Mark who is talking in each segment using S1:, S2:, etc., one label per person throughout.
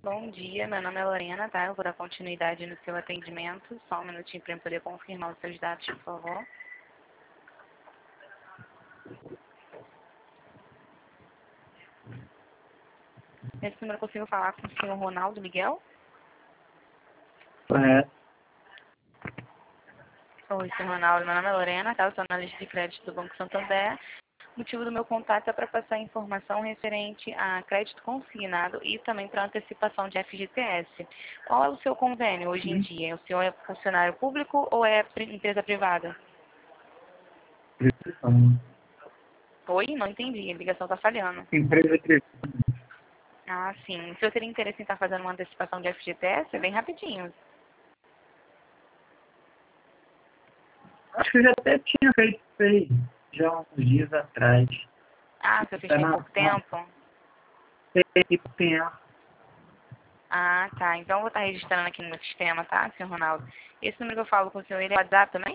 S1: Bom dia, meu nome é Lorena, tá? Eu vou dar continuidade no seu atendimento. Só um minutinho para eu poder confirmar os seus dados, por favor. Nesse número eu consigo falar com o senhor Ronaldo Miguel?
S2: Correto.
S1: Oi, senhor Ronaldo, meu nome é Lorena, tá? Eu sou analista de crédito do Banco Santander. O motivo do meu contato é para passar informação referente a crédito consignado e também para antecipação de FGTS. Qual é o seu convênio hoje em dia? O senhor é funcionário público ou é empresa privada? Oi, não entendi, a ligação está falhando.
S2: Empresa privada.
S1: Ah, sim. O senhor teria interesse em estar fazendo uma antecipação de FGTS? É bem rapidinho.
S2: Acho que eu já até tinha feito isso aí, já uns dias atrás.
S1: Ah, o senhor fez
S2: Tá
S1: tem
S2: na
S1: pouco tempo?
S2: tempo.
S1: Ah, tá. Então eu vou estar registrando aqui no meu sistema, tá, senhor Ronaldo? Esse número que eu falo com o senhor, ele é WhatsApp também?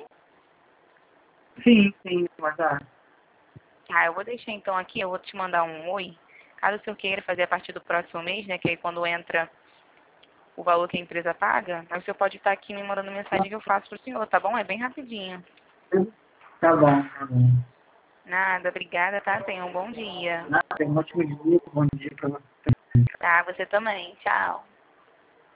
S2: Sim, mas
S1: Ah, eu vou deixar então aqui, eu vou te mandar um oi. Caso o senhor queira fazer a partir do próximo mês, né, que aí quando entra o valor que a empresa paga, aí o senhor pode estar aqui me mandando mensagem que eu faço pro senhor, tá bom? É bem rapidinho.
S2: tá bom.
S1: Nada, obrigada, tá? Tenha um bom dia.
S2: Nada, um ótimo dia, bom dia pra você.
S1: Tá, você também. Tchau.